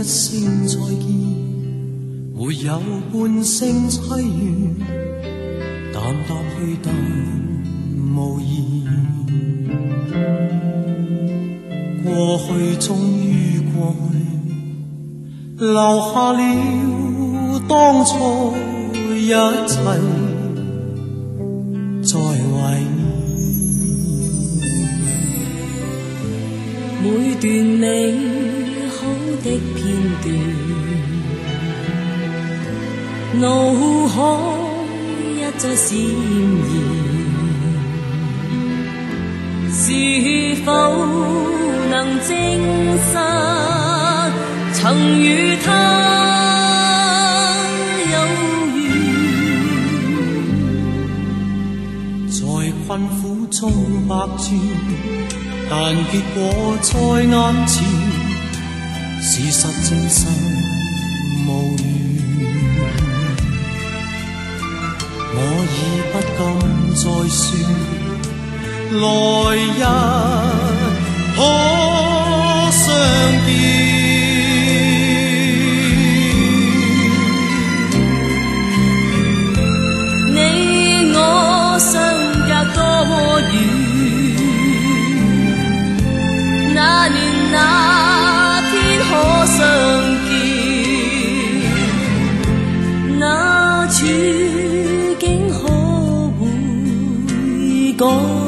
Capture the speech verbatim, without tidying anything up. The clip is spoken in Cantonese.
聲再見，會有半聲凄怨，淡淡去但無言。過去終於過去，留下了當初一切，在懷念。 每段美好的片段，腦海一再閃現，是否能證實曾與他有緣？ 在困苦中百轉，但結果在眼前，事實證實無緣。我已不敢再說，來日可相見。 你我相隔多遠？那年那天可相見，那處境可會改？